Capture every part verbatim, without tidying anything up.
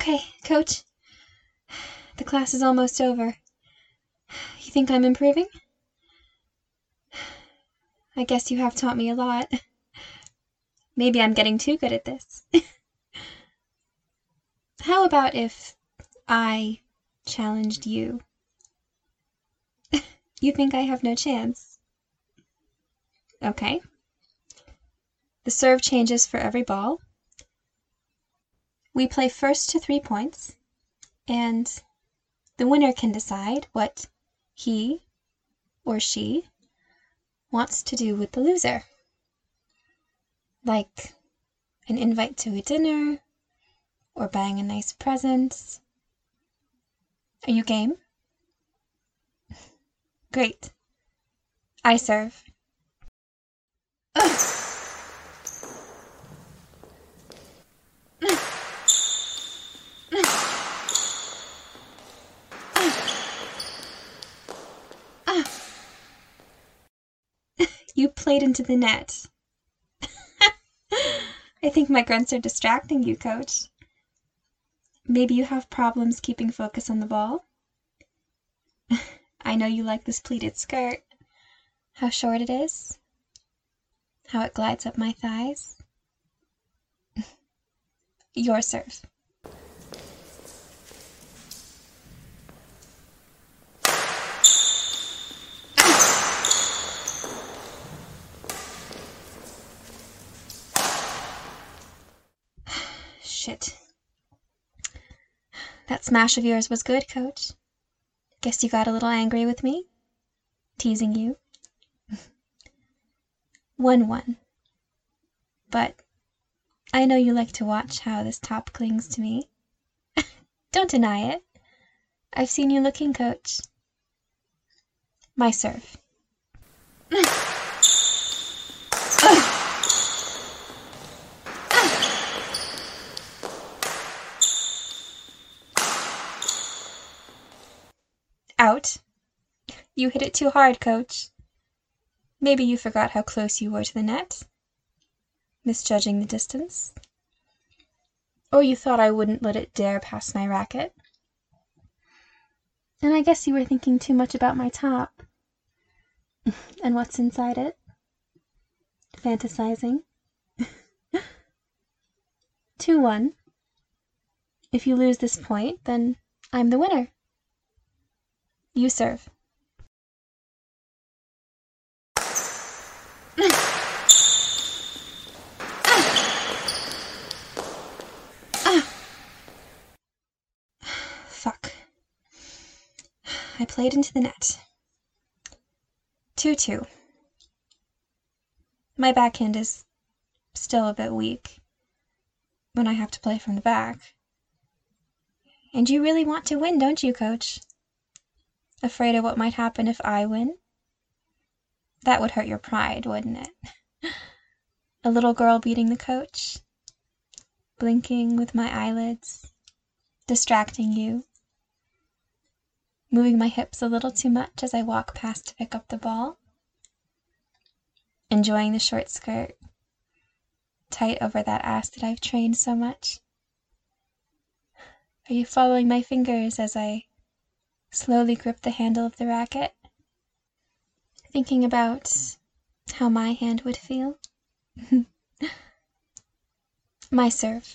Okay, Coach. The class is almost over. You think I'm improving? I guess you have taught me a lot. Maybe I'm getting too good at this. How about if I challenged you? You think I have no chance? Okay. The serve changes for every ball. We play first to three points, and the winner can decide what he or she wants to do with the loser. Like an invite to a dinner, or buying a nice present. Are you game? Great. I serve. Ugh. You played into the net. I think my grunts are distracting you, Coach. Maybe you have problems keeping focus on the ball? I know you like this pleated skirt. How short it is. How it glides up my thighs. Your serve. Shit. That smash of yours was good, Coach. Guess you got a little angry with me? Teasing you? one one. But I know you like to watch how this top clings to me. Don't deny it. I've seen you looking, Coach. My serve. Out. You hit it too hard, Coach. Maybe you forgot how close you were to the net, misjudging the distance. Or you thought I wouldn't let it dare past my racket. And I guess you were thinking too much about my top. And what's inside it? Fantasizing. two one. If you lose this point, then I'm the winner. You serve. Fuck. I played into the net. two two. My backhand is still a bit weak when I have to play from the back. And you really want to win, don't you, Coach? Afraid of what might happen if I win? That would hurt your pride, wouldn't it? A little girl beating the coach, blinking with my eyelids, distracting you, moving my hips a little too much as I walk past to pick up the ball, enjoying the short skirt, tight over that ass that I've trained so much. Are you following my fingers as I slowly grip the handle of the racket, thinking about how my hand would feel? My serve.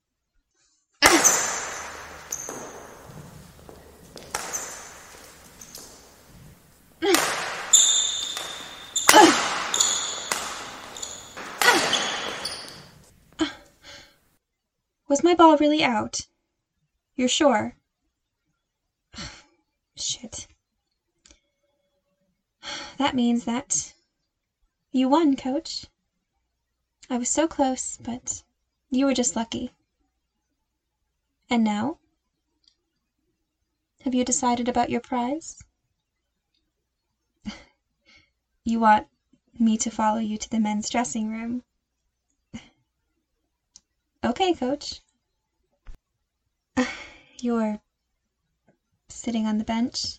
Was my ball really out? You're sure? Shit. That means that you won, Coach. I was so close, but you were just lucky. And now? Have you decided about your prize? You want me to follow you to the men's dressing room? Okay, Coach. You're sitting on the bench.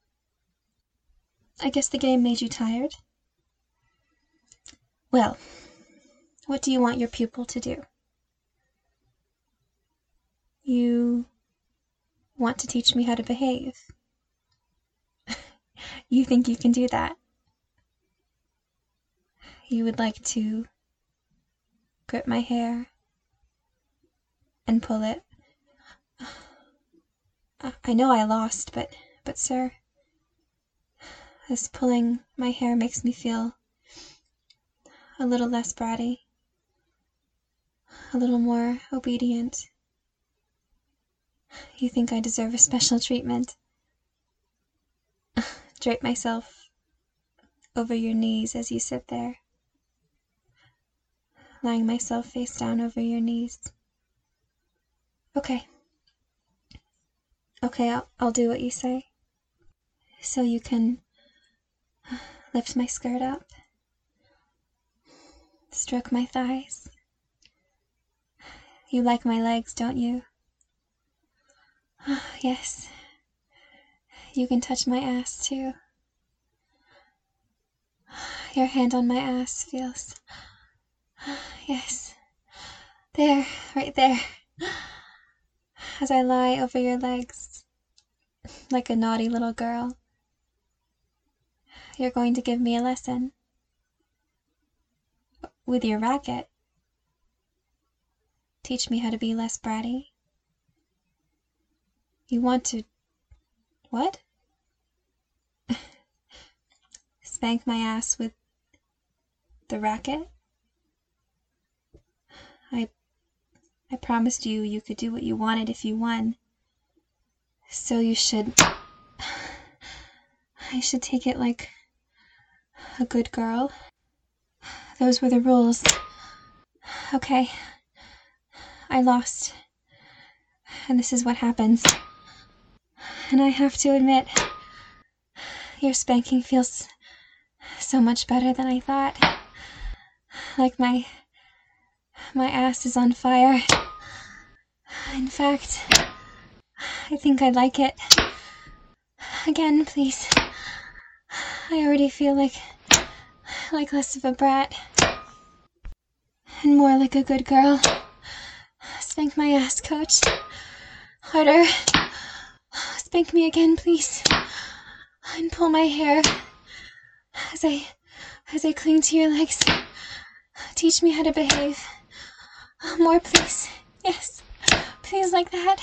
I guess the game made you tired. Well, what do you want your pupil to do? You want to teach me how to behave. You think you can do that? You would like to grip my hair and pull it. I know I lost, but, but sir, this pulling my hair makes me feel a little less bratty, a little more obedient. You think I deserve a special treatment? Drape myself over your knees as you sit there, lying myself face down over your knees. Okay. Okay, I'll, I'll do what you say. So you can lift my skirt up, stroke my thighs. You like my legs, don't you? Yes. You can touch my ass too. Your hand on my ass feels... Yes. There, right there. As I lie over your legs, like a naughty little girl. You're going to give me a lesson. With your racket. Teach me how to be less bratty. You want to... What? Spank my ass with the racket? I... I promised you you could do what you wanted if you won. So you should... I should take it like a good girl. Those were the rules. Okay. I lost. And this is what happens. And I have to admit, your spanking feels so much better than I thought. Like my... my ass is on fire. In fact, I think I'd like it. Again, please. I already feel like... like less of a brat. And more like a good girl. Spank my ass, coach. Harder. Spank me again, please. And pull my hair. As I... as I cling to your legs. Teach me how to behave. More, please. Yes. Please, like that.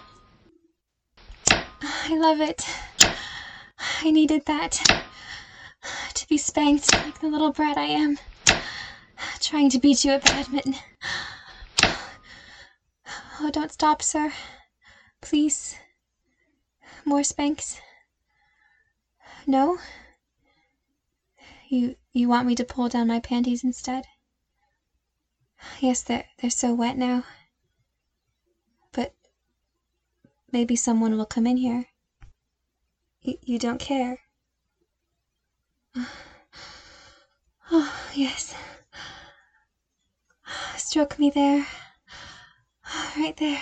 I love it. I needed that. To be spanked like the little brat I am. Trying to beat you at badminton. Oh, don't stop, sir. Please. More spanks. No? You you want me to pull down my panties instead? Yes, they're, they're so wet now. But maybe someone will come in here. Y you don't care? Oh, yes. Stroke me there. Right there.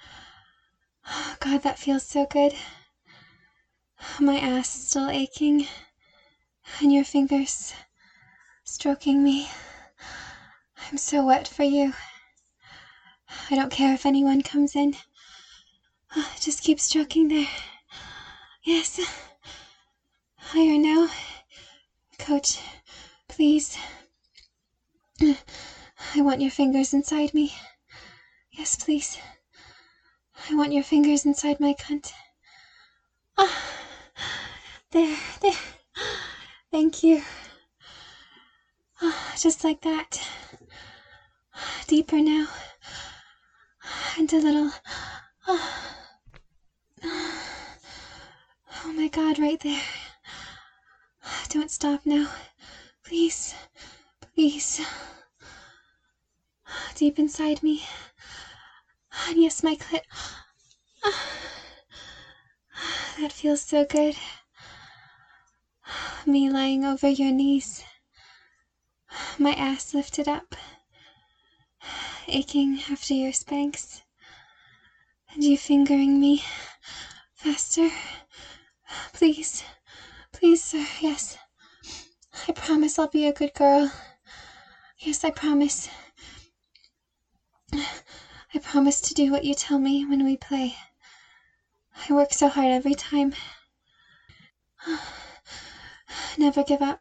God, that feels so good. My ass is still aching. And your fingers stroking me. I'm so wet for you. I don't care if anyone comes in. Just keep stroking there. Yes. Higher now. Coach, please. I want your fingers inside me. Yes, please. I want your fingers inside my cunt. Ah, there, there. Thank you. Ah, just like that. Deeper now. And a little... Oh, oh my God, right there. Don't stop now. Please, please. Deep inside me. And yes, my clit. That feels so good. Me lying over your knees. My ass lifted up. Aching after your spanks. And you fingering me. Faster. Please. Please, sir. Yes. I promise I'll be a good girl. Yes, I promise. I promise to do what you tell me when we play. I work so hard every time. Never give up.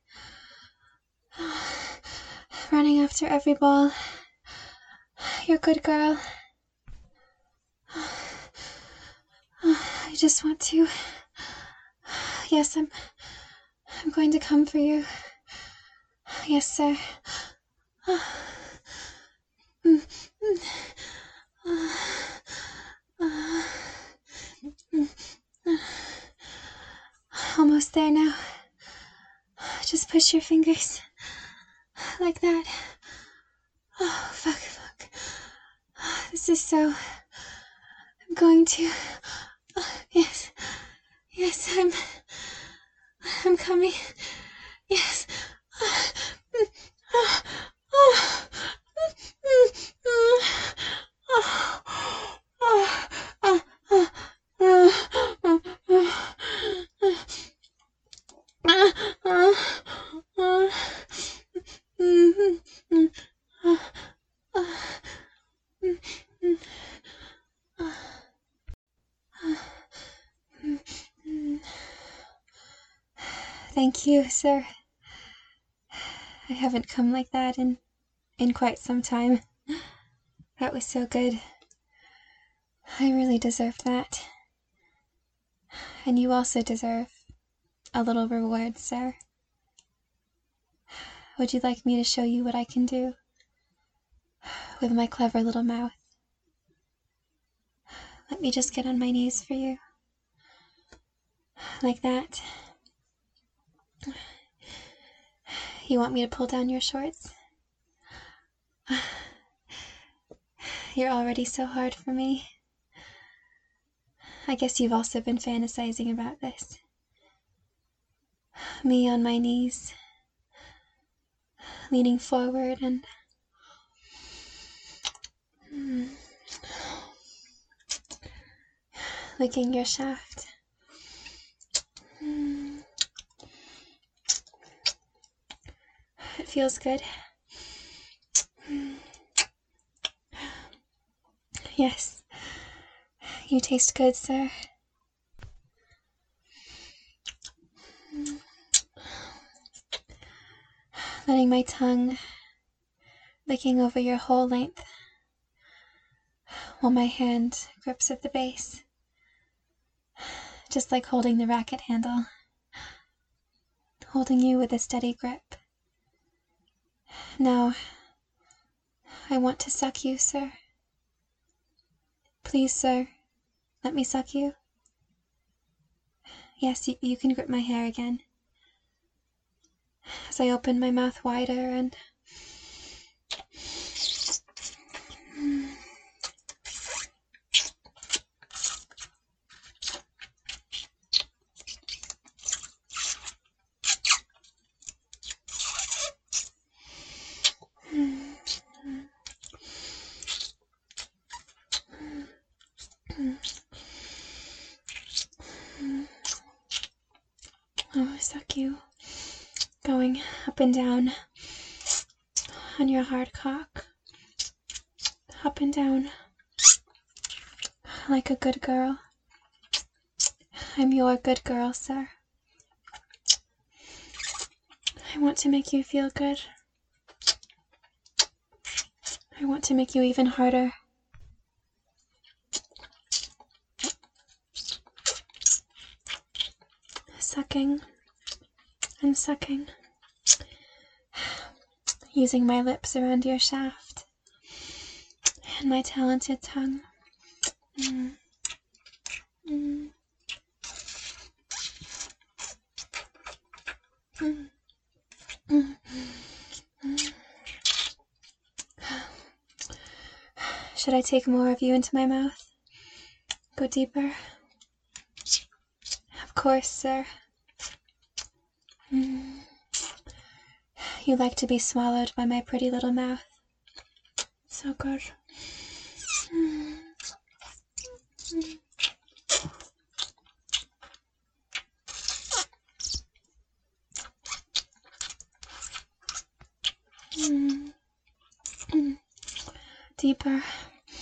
Running after every ball. You're a good girl. I just want to... Yes, I'm... I'm going to come for you. Yes, sir. Almost there now. Just push your fingers. Like that. Oh, fuck, fuck. This is so... I'm going to... Yes. Yes, I'm... I'm coming. Yes. Thank you, sir. I haven't come like that in, in quite some time. That was so good. I really deserve that. And you also deserve a little reward, sir. Would you like me to show you what I can do with my clever little mouth? Let me just get on my knees for you. Like that. You want me to pull down your shorts? You're already so hard for me. I guess you've also been fantasizing about this. Me on my knees, leaning forward and... Mm, licking your shaft. Mm. It feels good. Mm. Yes, you taste good, sir. Mm. Letting my tongue licking over your whole length while my hand grips at the base. Just like holding the racket handle. Holding you with a steady grip. Now, I want to suck you, sir. Please, sir, let me suck you. Yes, you, you can grip my hair again. As I open my mouth wider and... Oh, suck you. Going up and down on your hard cock. Up and down. Like a good girl. I'm your good girl, sir. I want to make you feel good. I want to make you even harder. Sucking and sucking. Using my lips around your shaft. And my talented tongue. Mm. Mm. Mm. Mm. Mm. Should I take more of you into my mouth? Go deeper? Of course, sir. Mm. You like to be swallowed by my pretty little mouth. So good. Mm. Mm. Mm. Mm. Deeper.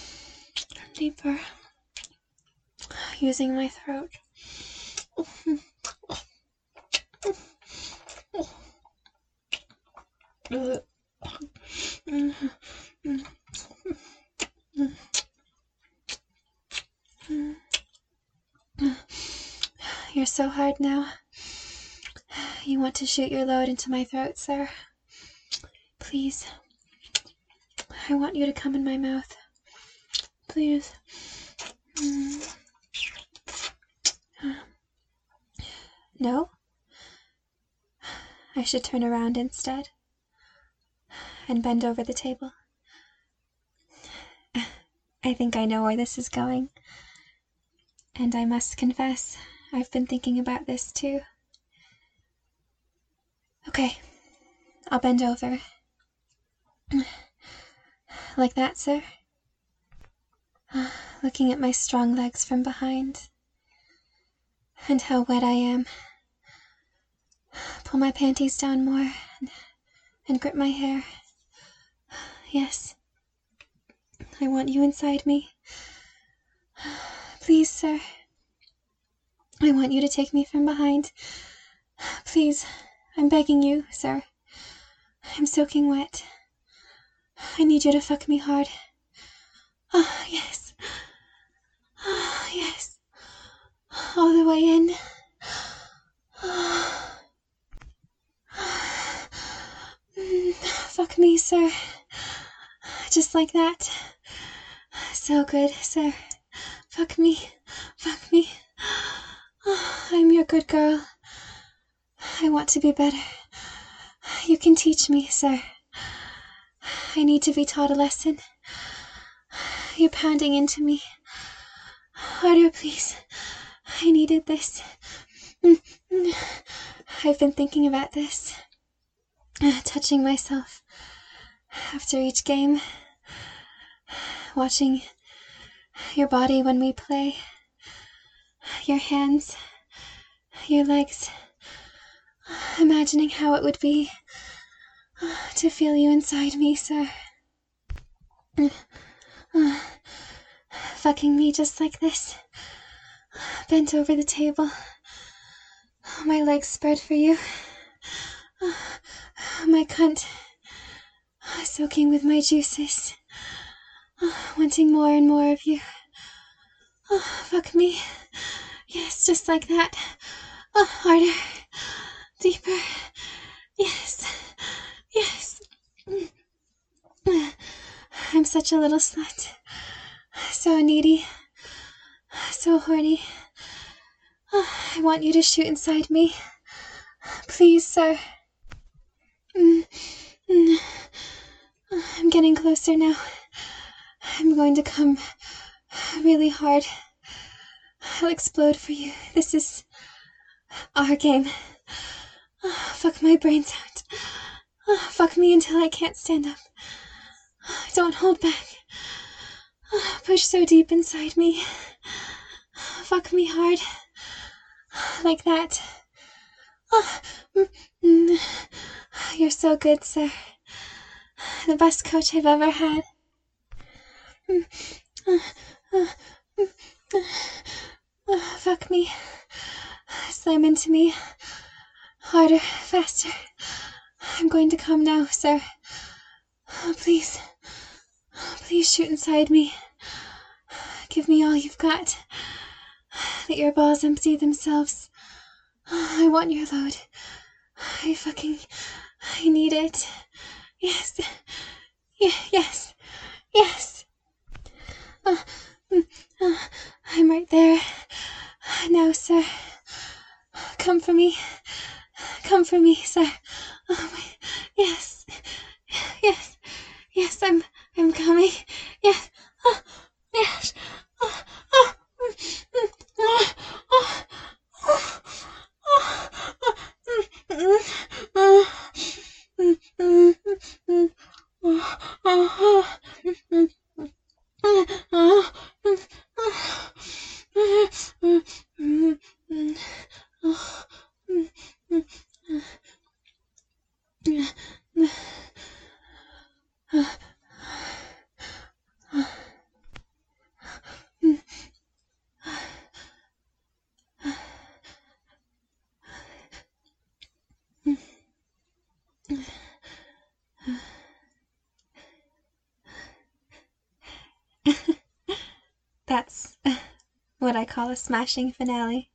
deeper, using my throat. You're so hard now. You want to shoot your load into my throat, sir? Please. I want you to come in my mouth. Please. No? I should turn around instead and bend over the table. I think I know where this is going. And I must confess, I've been thinking about this too. Okay, I'll bend over. Like that, sir? Looking at my strong legs from behind. And how wet I am. Pull my panties down more and, and grip my hair. Yes. I want you inside me. Please, sir. I want you to take me from behind. Please, I'm begging you, sir. I'm soaking wet. I need you to fuck me hard. Oh, yes. Oh, yes. All the way in. Fuck me, sir. Just like that. So good, sir. Fuck me. Fuck me. Oh, I'm your good girl. I want to be better. You can teach me, sir. I need to be taught a lesson. You're pounding into me. Harder, please. I needed this. I've been thinking about this. Touching myself after each game. Watching your body when we play. Your hands. Your legs. Imagining how it would be to feel you inside me, sir. Fucking me just like this. Bent over the table. My legs spread for you. My cunt. Soaking with my juices. Wanting more and more of you. Fuck me. Yes, just like that. Harder. Deeper. Yes. Yes. I'm such a little slut. So needy. So horny. I want you to shoot inside me. Please, sir. I'm getting closer now. I'm going to come really hard. I'll explode for you. This is our game. Fuck my brains out. Fuck me until I can't stand up. Don't hold back. Push so deep inside me. Fuck me hard. Like that. You're so good, sir. The best coach I've ever had. Fuck me. Slam into me. Harder, faster. I'm going to come now, sir. Please. Please shoot inside me. Give me all you've got. Let your balls empty themselves. I want your load. I fucking... I need it. Yes. Yeah, yes. Yes. Uh, uh, I'm right there. Now, sir. Come for me. Come for me, sir. Oh, my... Yes. Yes. Yes, I'm... I'm coming. Yes. Oh, yes. Oh, oh. Oh, oh, oh, That's what I call a smashing finale.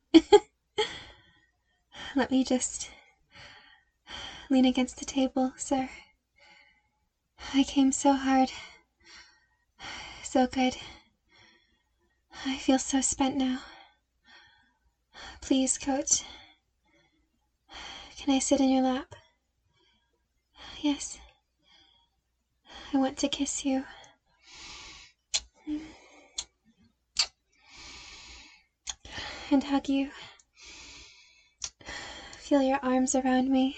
Let me just lean against the table, sir. I came so hard. So good. I feel so spent now. Please, Coach. Can I sit in your lap? Yes. I want to kiss you. And hug you. Feel your arms around me.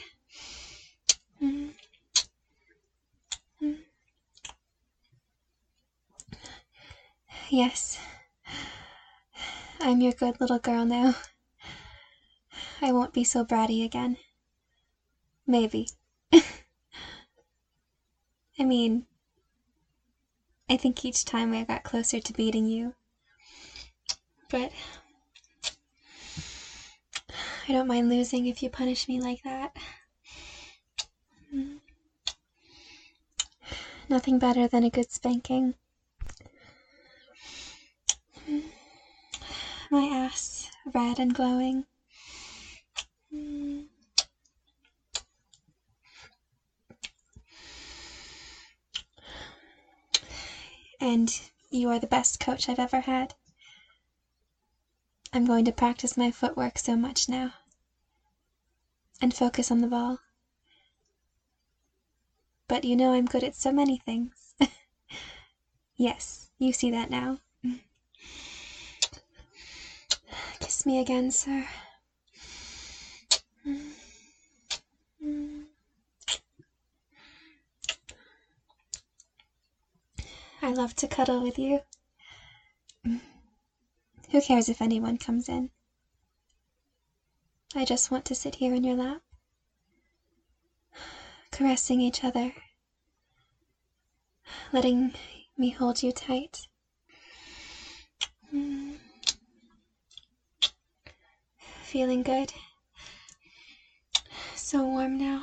Yes. I'm your good little girl now. I won't be so bratty again. Maybe. I mean, I think each time I got closer to beating you. But I don't mind losing if you punish me like that. Nothing better than a good spanking. My ass red and glowing. And you are the best coach I've ever had. I'm going to practice my footwork so much now. And focus on the ball. But you know I'm good at so many things. Yes, you see that now. Kiss me again, sir. I love to cuddle with you. Who cares if anyone comes in? I just want to sit here in your lap, caressing each other, letting me hold you tight. Feeling good. So warm now.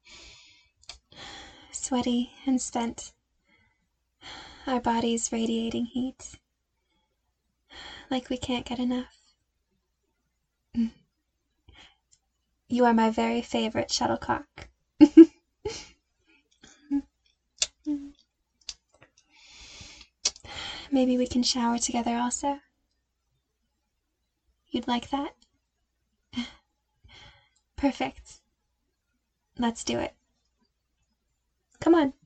Sweaty and spent. Our bodies radiating heat. Like we can't get enough. You are my very favorite shuttlecock. Maybe we can shower together also. You'd like that? Perfect. Let's do it. Come on.